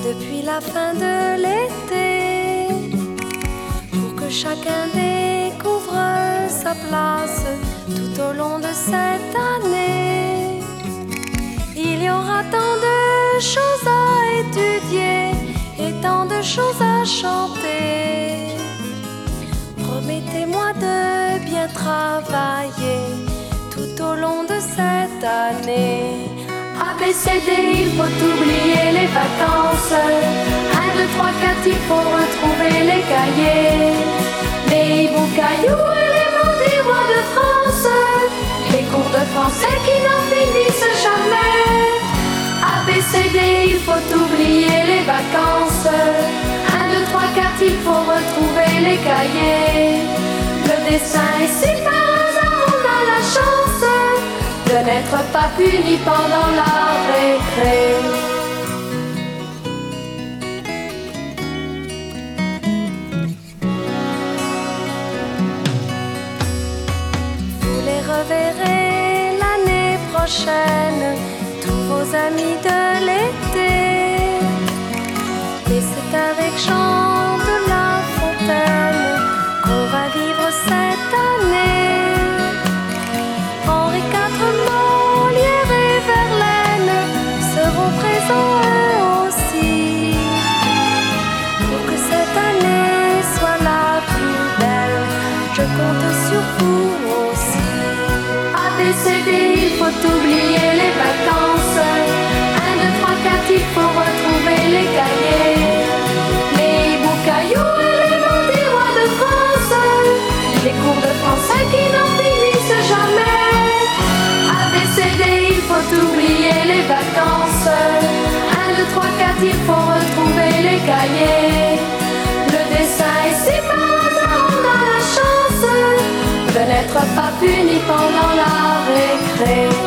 depuis la fin de l'été, pour que chacun découvre sa place tout au long de cette année. Il y aura tant de choses à étudier et tant de choses à chanter. Promettez-moi de bien travailler tout au long de cette année. ABCD, il faut oublier les vacances. 1, 2, 3, 4, il faut retrouver les cahiers. Les hiboux, cailloux et les mots des rois de France. Les cours de français qui n'en finissent jamais. ABCD, il faut oublier les vacances. 1, 2, 3, 4, il faut retrouver les cahiers. Le dessin et si par hasard on a la chance de n'être pas puni pendant la récré. Vous les reverrez l'année prochaine, tous vos amis de l'été. Et c'est avec Jean de La Fontaine qu'on va vivre cette année. Henri IV, Molière et Verlaine seront présents eux aussi, pour que cette année soit la plus belle. Je compte sur vous aussi. ABCD, il faut oublier les vacances. 1, 2, 3, 4, il faut retrouver les cahiers. Les hiboux, cailloux et les mots des rois de France. Les cours de français qui n'en finissent jamais. ABCD, il faut oublier les vacances. 1, 2, 3, 4, il faut retrouver les cahiers. Le dessin et si par hasard on a la chance de n'être pas puni pendant la récré.